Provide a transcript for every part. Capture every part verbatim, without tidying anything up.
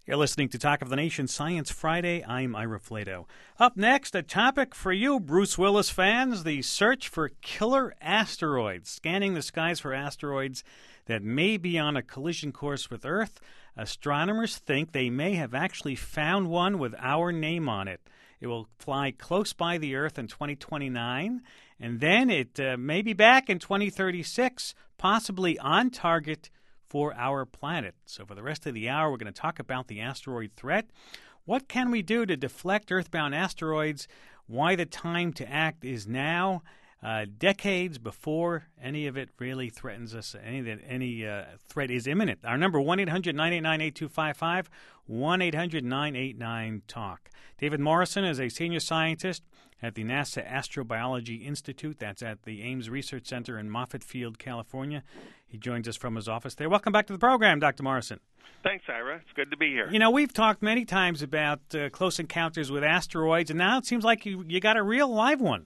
You're listening to Talk of the Nation Science Friday. I'm Ira Flato. Up next, a topic for you, Bruce Willis fans, the search for killer asteroids. Scanning the skies for asteroids that may be on a collision course with Earth. Astronomers think they may have actually found one with our name on it. It will fly close by the Earth in twenty twenty-nine, and then it uh, may be back in twenty thirty-six, possibly on target for our planet. So for the rest of the hour, we're going to talk about the asteroid threat. What can we do to deflect earthbound asteroids? Why the time to act is now, uh, decades before any of it really threatens us, any that any uh, threat is imminent. Our number, one eight hundred nine eight nine eight two five five, one eight hundred nine eight nine talk. David Morrison is a senior scientist at the NASA Astrobiology Institute. That's at the Ames Research Center in Moffett Field, California. He joins us from his office there. Welcome back to the program, Doctor Morrison. Thanks, Ira. It's good to be here. You know, we've talked many times about uh, close encounters with asteroids, and now it seems like you, you got a real live one.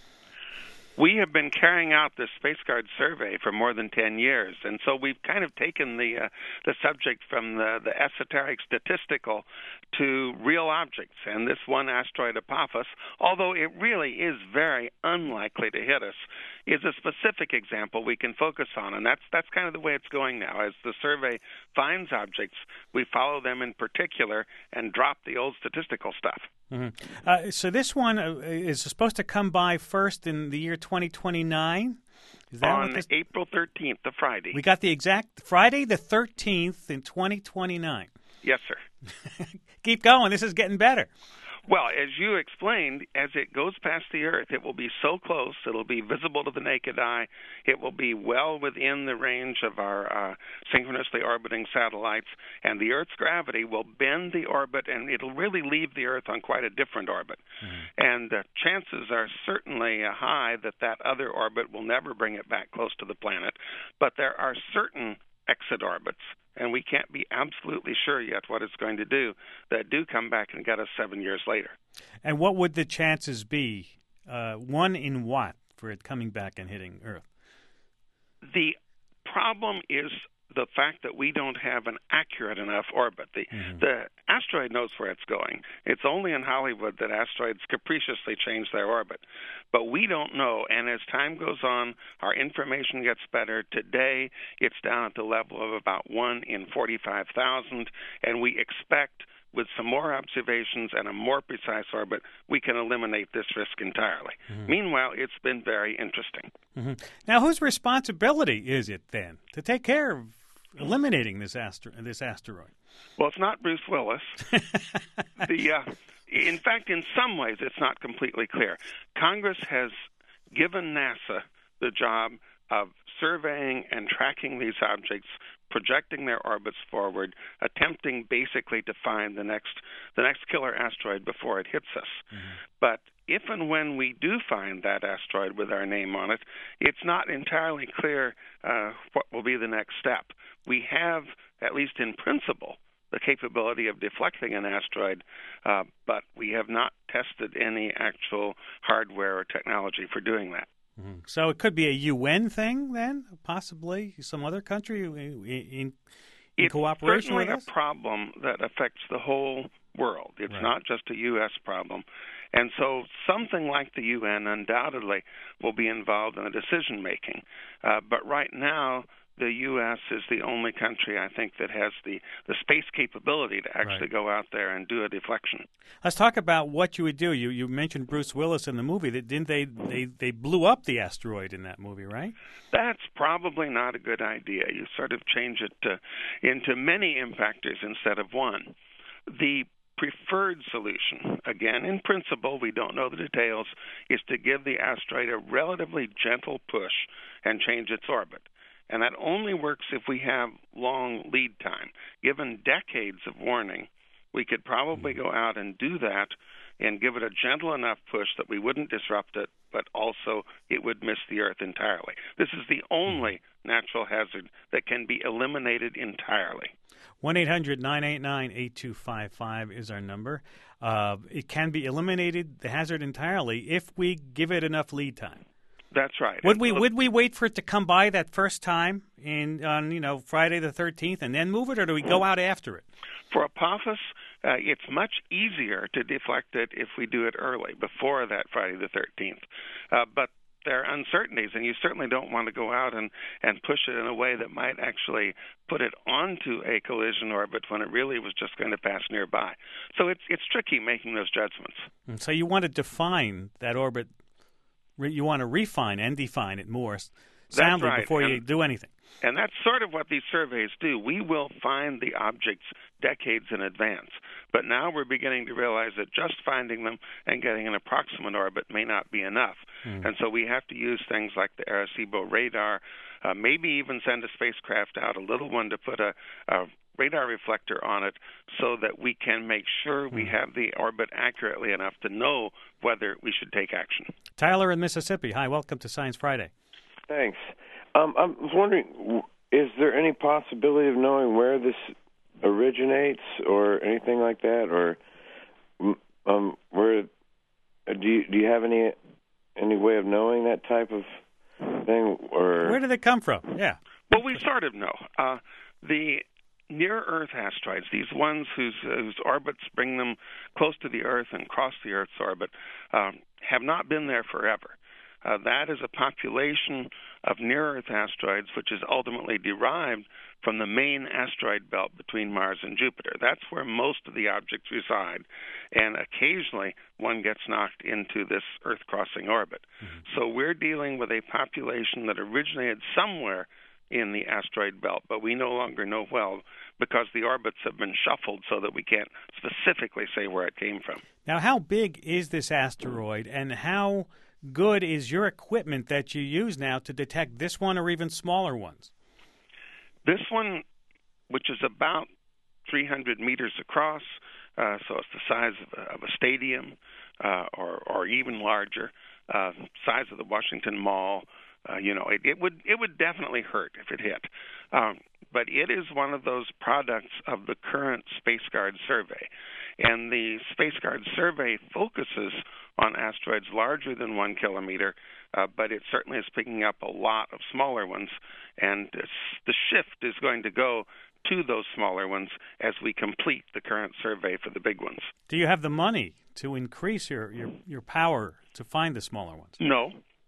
We have been carrying out this Space Guard survey for more than ten years, and so we've kind of taken the uh, the subject from the, the esoteric statistical to real objects. And this one asteroid, Apophis, although it really is very unlikely to hit us, is a specific example we can focus on, and that's that's kind of the way it's going now. As the survey finds objects, we follow them in particular and drop the old statistical stuff. Mm-hmm. Uh, so this one uh, is supposed to come by first in the year twenty twenty-nine? Is that On what this... April thirteenth, the Friday. We got the exact Friday the thirteenth in twenty twenty-nine. Yes, sir. Keep going. This is getting better. Well, as you explained, as it goes past the Earth, it will be so close, it'll be visible to the naked eye. It will be well within the range of our uh, synchronously orbiting satellites, and the Earth's gravity will bend the orbit, and it'll really leave the Earth on quite a different orbit. Mm-hmm. And uh, chances are certainly uh, high that that other orbit will never bring it back close to the planet, but there are certain exit orbits, and we can't be absolutely sure yet what it's going to do, that do come back and get us seven years later. And what would the chances be, uh, one in what, for it coming back and hitting Earth? The problem is the fact that we don't have an accurate enough orbit. The, mm-hmm. the asteroid knows where it's going. It's only in Hollywood that asteroids capriciously change their orbit. But we don't know, and as time goes on, our information gets better. Today, it's down at the level of about one in forty-five thousand, and we expect with some more observations and a more precise orbit, we can eliminate this risk entirely. Mm-hmm. Meanwhile, it's been very interesting. Mm-hmm. Now, whose responsibility is it then to take care of eliminating this astro- this asteroid? Well, it's not Bruce Willis. the uh, in fact, in some ways, it's not completely clear. Congress has given NASA the job of surveying and tracking these objects, projecting their orbits forward, attempting basically to find the next the next killer asteroid before it hits us. Mm-hmm. But if and when we do find that asteroid with our name on it, it's not entirely clear uh, what will be the next step. We have, at least in principle, the capability of deflecting an asteroid, uh, but we have not tested any actual hardware or technology for doing that. Mm-hmm. So it could be a U N thing then, possibly some other country in, in, in cooperation with us? It's certainly a problem that affects the whole world. It's right. not just a U S problem. And so something like the U N undoubtedly will be involved in the decision-making. Uh, but right now, the U S is the only country, I think, that has the, the space capability to actually right. go out there and do a deflection. Let's talk about what you would do. You you mentioned Bruce Willis in the movie. Didn't they, they, they blew up the asteroid in that movie, right? That's probably not a good idea. You sort of change it to, into many impactors instead of one. The preferred solution, again, in principle, we don't know the details, is to give the asteroid a relatively gentle push and change its orbit. And that only works if we have long lead time. Given decades of warning, we could probably go out and do that and give it a gentle enough push that we wouldn't disrupt it, but also it would miss the Earth entirely. This is the only natural hazard that can be eliminated entirely. one eight hundred nine eight nine eight two five five is our number. Uh, it can be eliminated, the hazard, entirely if we give it enough lead time. That's right. Would we would we wait for it to come by that first time in on you know Friday the thirteenth and then move it, or do we go out after it? For Apophis, uh, it's much easier to deflect it if we do it early, before that Friday the thirteenth. Uh, but there are uncertainties, and you certainly don't want to go out and, and push it in a way that might actually put it onto a collision orbit when it really was just going to pass nearby. So it's it's tricky making those judgments. And so you want to define that orbit. You want to refine and define it more soundly right. before and, you do anything. And that's sort of what these surveys do. We will find the objects decades in advance. But now we're beginning to realize that just finding them and getting an approximate orbit may not be enough. Mm. And so we have to use things like the Arecibo radar, uh, maybe even send a spacecraft out, a little one, to put a, a radar reflector on it so that we can make sure we have the orbit accurately enough to know whether we should take action. Tyler in Mississippi. Hi, welcome to Science Friday. Thanks. Um, I was wondering, is there any possibility of knowing where this originates or anything like that, or um, where do you do you have any any way of knowing that type of thing, or where did it come from? Yeah. Well, we sort of know. Uh, the near-Earth asteroids, these ones whose, uh, whose orbits bring them close to the Earth and cross the Earth's orbit, um, have not been there forever. Uh, that is a population of near-Earth asteroids which is ultimately derived from the main asteroid belt between Mars and Jupiter. That's where most of the objects reside, and occasionally one gets knocked into this Earth-crossing orbit. Mm-hmm. So we're dealing with a population that originated somewhere in the asteroid belt, but we no longer know well because the orbits have been shuffled so that we can't specifically say where it came from. Now, how big is this asteroid, and how good is your equipment that you use now to detect this one or even smaller ones? This one, which is about three hundred meters across, uh, so it's the size of a, of a stadium uh, or, or even larger, uh, size of the Washington Mall. Uh, you know, it, it would it would definitely hurt if it hit. Um, but it is one of those products of the current SpaceGuard survey. And the SpaceGuard survey focuses on asteroids larger than one kilometer, uh, but it certainly is picking up a lot of smaller ones. And the shift is going to go to those smaller ones as we complete the current survey for the big ones. Do you have the money to increase your, your, your power to find the smaller ones? No.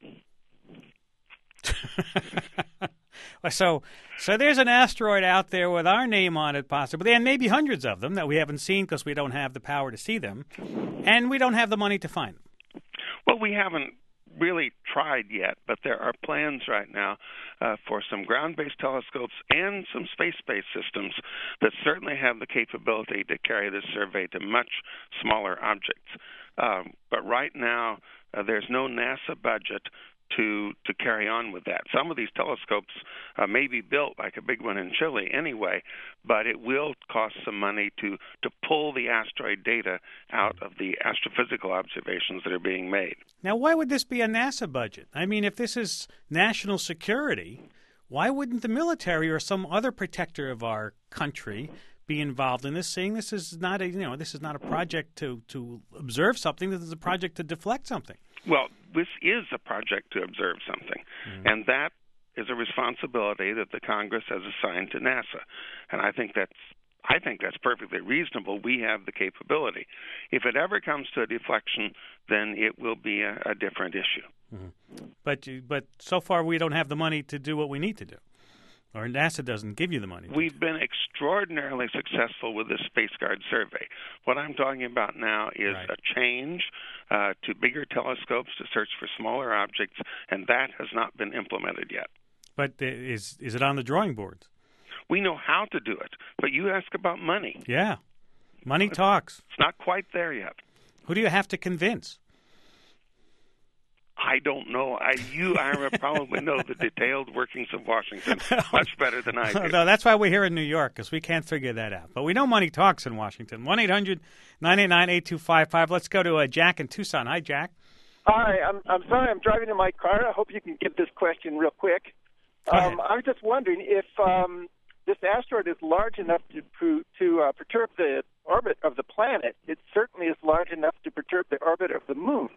So so there's an asteroid out there with our name on it possibly, and maybe hundreds of them that we haven't seen because we don't have the power to see them, and we don't have the money to find them. Well, we haven't really tried yet, but there are plans right now uh, for some ground-based telescopes and some space-based systems that certainly have the capability to carry this survey to much smaller objects. Um, but right now, uh, there's no NASA budget to to carry on with that. Some of these telescopes uh, may be built like a big one in Chile anyway, but it will cost some money to, to pull the asteroid data out of the astrophysical observations that are being made. Now, why would this be a NASA budget? I mean, if this is national security, why wouldn't the military or some other protector of our country be involved in this, saying this is not a you know this is not a project to, to observe something, this is a project to deflect something? Well, this is a project to observe something, mm-hmm. and that is a responsibility that the Congress has assigned to NASA. And I think that's I think that's perfectly reasonable. We have the capability. If it ever comes to a deflection, then it will be a, a different issue. Mm-hmm. But but so far we don't have the money to do what we need to do. Or NASA doesn't give you the money. We've been extraordinarily successful with this SpaceGuard survey. What I'm talking about now is right. a change uh, to bigger telescopes to search for smaller objects, and that has not been implemented yet. But is is it on the drawing boards? We know how to do it, but you ask about money. Yeah, money talks. It's not quite there yet. Who do you have to convince? I don't know. I, you, Ira, probably know the detailed workings of Washington much better than I do. No, that's why we're here in New York, because we can't figure that out. But we know money talks in Washington. one eight hundred nine eight nine eight two five five. Let's go to uh, Jack in Tucson. Hi, Jack. Hi. I'm I'm sorry. I'm driving in my car. I hope you can get this question real quick. Um, I was just wondering if um, this asteroid is large enough to to uh, perturb the orbit of the planet. It certainly is large enough to perturb the orbit of the moon.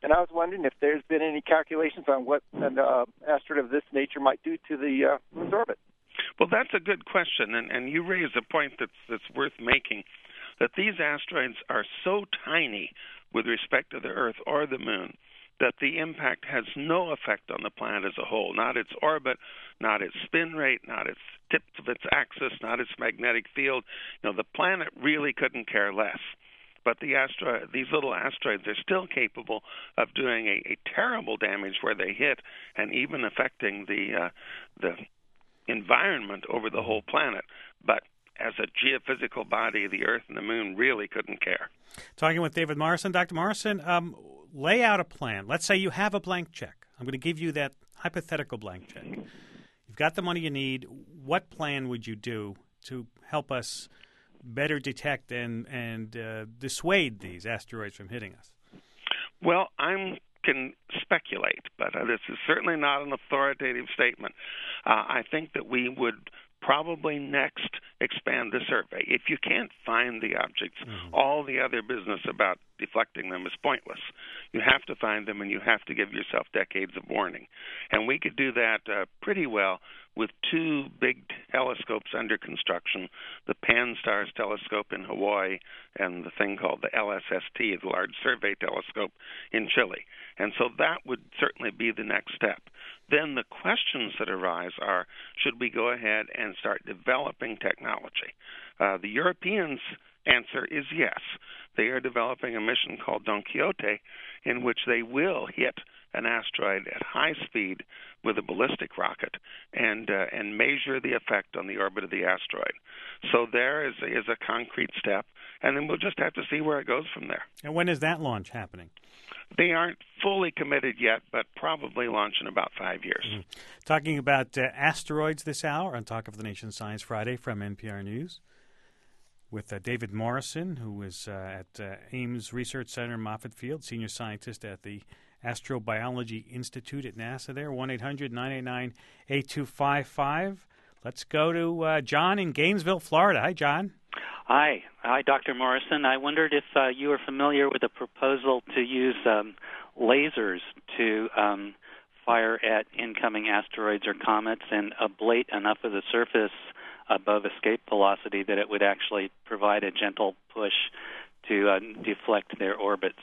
and I was wondering if there's been any calculations on what an uh, asteroid of this nature might do to the uh, moon's orbit. Well, that's a good question, and, and you raise a point that's, that's worth making, that these asteroids are so tiny with respect to the Earth or the Moon that the impact has no effect on the planet as a whole, not its orbit, not its spin rate, not its tip of its axis, not its magnetic field. You know, the planet really couldn't care less. But the asteroid, these little asteroids are still capable of doing a, a terrible damage where they hit, and even affecting the uh, the environment over the whole planet. But as a geophysical body, the Earth and the Moon really couldn't care. Talking with David Morrison. Doctor Morrison, um, lay out a plan. Let's say you have a blank check. I'm going to give you that hypothetical blank check. You've got the money you need. What plan would you do to help us better detect and, and uh, dissuade these asteroids from hitting us? Well, I can speculate, but uh, this is certainly not an authoritative statement. Uh, I think that we would probably next expand the survey. If you can't find the objects, mm-hmm. all the other business about deflecting them is pointless. You have to find them, and you have to give yourself decades of warning. And we could do that uh, pretty well with two big telescopes under construction, the Pan-STARRS telescope in Hawaii and the thing called the L S S T, the Large Survey Telescope in Chile. And so that would certainly be the next step. Then the questions that arise are, should we go ahead and start developing technology? Uh, the Europeans' answer is yes. They are developing a mission called Don Quixote, in which they will hit an asteroid at high speed with a ballistic rocket and uh, and measure the effect on the orbit of the asteroid. So there is a, is a concrete step, and then we'll just have to see where it goes from there. And when is that launch happening? They aren't fully committed yet, but probably launch in about five years. Mm-hmm. Talking about uh, asteroids this hour on Talk of the Nation Science Friday from N P R News with uh, David Morrison, who is uh, at uh, Ames Research Center, Moffett Field, senior scientist at the Astrobiology Institute at NASA there, one eight hundred nine eight nine eight two five five. Let's go to uh, John in Gainesville, Florida. Hi, John. Hi. Hi, Doctor Morrison. I wondered if uh, you are familiar with a proposal to use um, lasers to um, fire at incoming asteroids or comets and ablate enough of the surface above escape velocity that it would actually provide a gentle push to uh, deflect their orbits.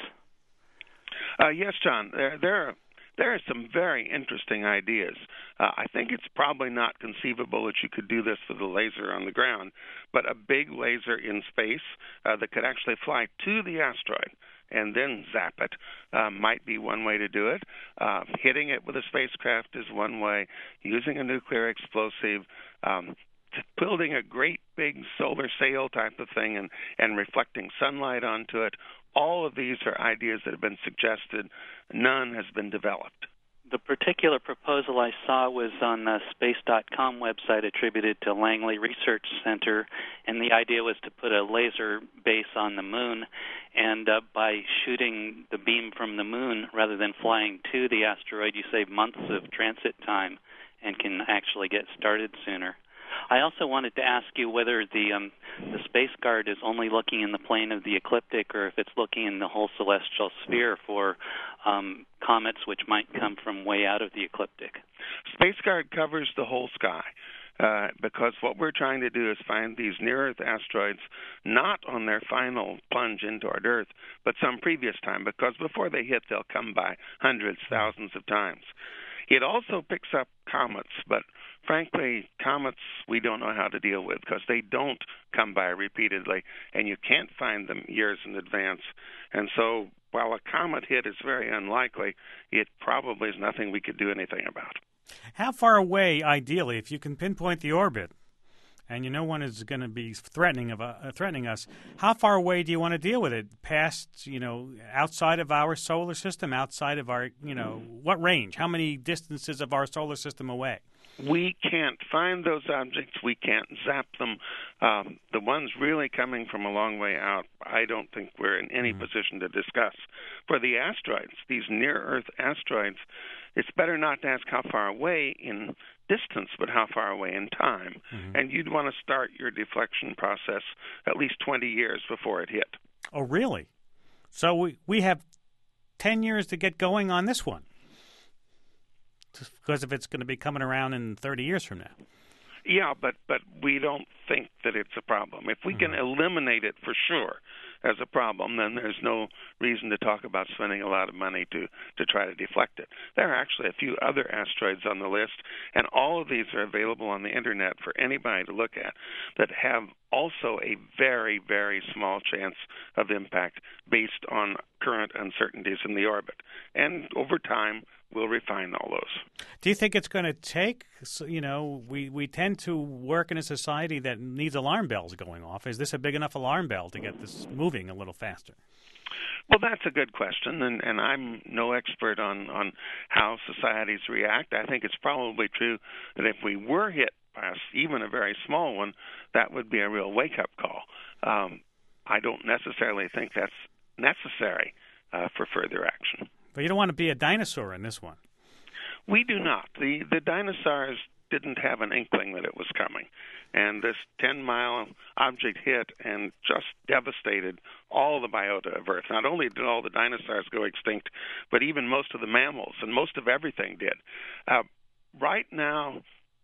Uh, yes, John. There, there are There are some very interesting ideas. Uh, I think it's probably not conceivable that you could do this with a laser on the ground, but a big laser in space uh, that could actually fly to the asteroid and then zap it uh, might be one way to do it. Uh, hitting it with a spacecraft is one way. Using a nuclear explosive, um, building a great big solar sail type of thing and, and reflecting sunlight onto it. All of these are ideas that have been suggested. None has been developed. The particular proposal I saw was on the space dot com website attributed to Langley Research Center, and the idea was to put a laser base on the moon, and uh, by shooting the beam from the moon rather than flying to the asteroid, you save months of transit time and can actually get started sooner. I also wanted to ask you whether the um, the Space Guard is only looking in the plane of the ecliptic or if it's looking in the whole celestial sphere for um, comets which might come from way out of the ecliptic. Space Guard covers the whole sky. Uh, because what we're trying to do is find these near-Earth asteroids not on their final plunge into our Earth, but some previous time, because before they hit, they'll come by hundreds, thousands of times. It also picks up comets, but frankly, comets we don't know how to deal with because they don't come by repeatedly, and you can't find them years in advance. And so while a comet hit is very unlikely, it probably is nothing we could do anything about. How far away, ideally, if you can pinpoint the orbit, and you know one is going to be threatening of uh, threatening us, how far away do you want to deal with it? Past, you know, outside of our solar system, outside of our, you know, what range? How many distances of our solar system away? We can't find those objects. We can't zap them. Um, the ones really coming from a long way out, I don't think we're in any mm-hmm. position to discuss. For the asteroids, these near-Earth asteroids, it's better not to ask how far away in distance, but how far away in time. Mm-hmm. And you'd want to start your deflection process at least twenty years before it hit. Oh, really? So we, we have ten years to get going on this one, just because if it's going to be coming around in thirty years from now. Yeah, but but we don't think that it's a problem. If we can eliminate it for sure as a problem, then there's no reason to talk about spending a lot of money to, to try to deflect it. There are actually a few other asteroids on the list, and all of these are available on the Internet for anybody to look at that have also a very, very small chance of impact based on current uncertainties in the orbit. And over time, we'll refine all those. Do you think it's going to take, you know, we, we tend to work in a society that needs alarm bells going off. Is this a big enough alarm bell to get this moving a little faster? Well, that's a good question, and, and I'm no expert on, on how societies react. I think it's probably true that if we were hit by even a very small one, that would be a real wake-up call. Um, I don't necessarily think that's necessary uh, for further action. But you don't want to be a dinosaur in this one. We do not. The the dinosaurs didn't have an inkling that it was coming. And this ten-mile object hit and just devastated all the biota of Earth. Not only did all the dinosaurs go extinct, but even most of the mammals, and most of everything did. Uh, right now,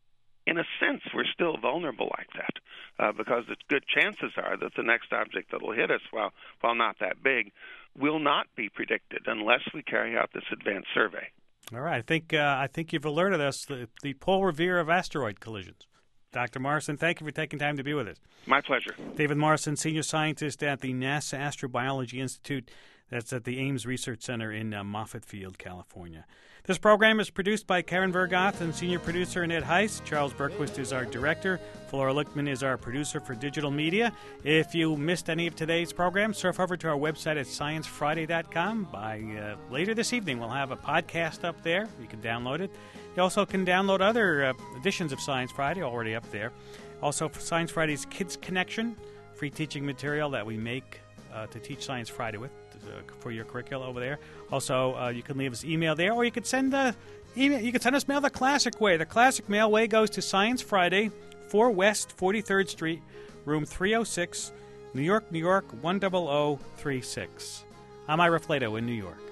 in a sense, we're still vulnerable like that, uh, because the good chances are that the next object that will hit us, while, while not that big, will not be predicted unless we carry out this advanced survey. All right. I think uh, I think you've alerted us the, the Paul Revere of asteroid collisions. Doctor Morrison, thank you for taking time to be with us. My pleasure. David Morrison, senior scientist at the NASA Astrobiology Institute. That's at the Ames Research Center in uh, Moffett Field, California. This program is produced by Karen Vergoth and senior producer Annette Heiss. Charles Berquist is our director. Flora Lichtman is our producer for digital media. If you missed any of today's program, surf over to our website at science friday dot com. By uh, later this evening, we'll have a podcast up there. You can download it. You also can download other uh, editions of Science Friday already up there. Also, for Science Friday's Kids Connection, free teaching material that we make uh, to teach Science Friday with. For your curricula over there. Also, uh, you can leave us email there, or you could send uh, email. You can send us mail the classic way. The classic mail way goes to Science Friday, four West forty-third Street, room three oh six, New York, New York one zero zero three six. I'm Ira Flato in New York.